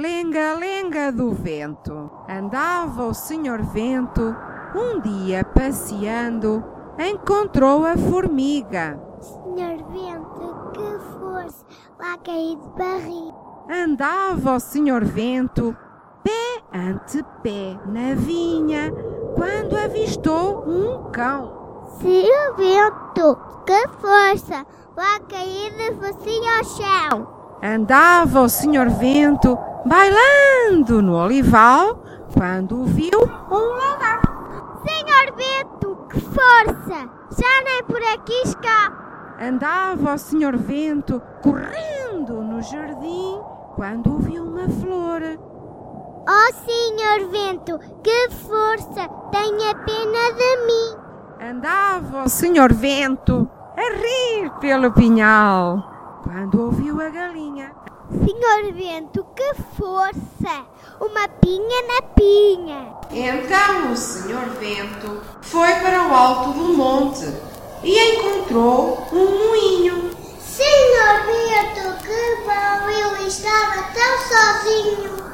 lenga-lenga do vento. Andava o senhor vento, um dia passeando, encontrou a formiga. Senhor vento, que força, lá caí de barriga. Andava o senhor vento, pé ante pé na vinha, quando avistou um cão. Senhor vento, que força, lá caí de focinho ao chão. Andava o senhor vento, bailando no olival, quando viu um lagarto. Senhor vento, que força, já nem por aqui escapa. Andava o senhor vento, correndo no jardim, quando viu uma flor. Oh, senhor vento, que força, tenha pena de mim. Andava o senhor vento, a rir pelo pinhal, quando ouviu a galinha. Senhor vento, que força, uma pinha na pinha. Então o senhor vento foi para o alto do monte e encontrou um moinho. Senhor vento, que bom, eu estava tão sozinho.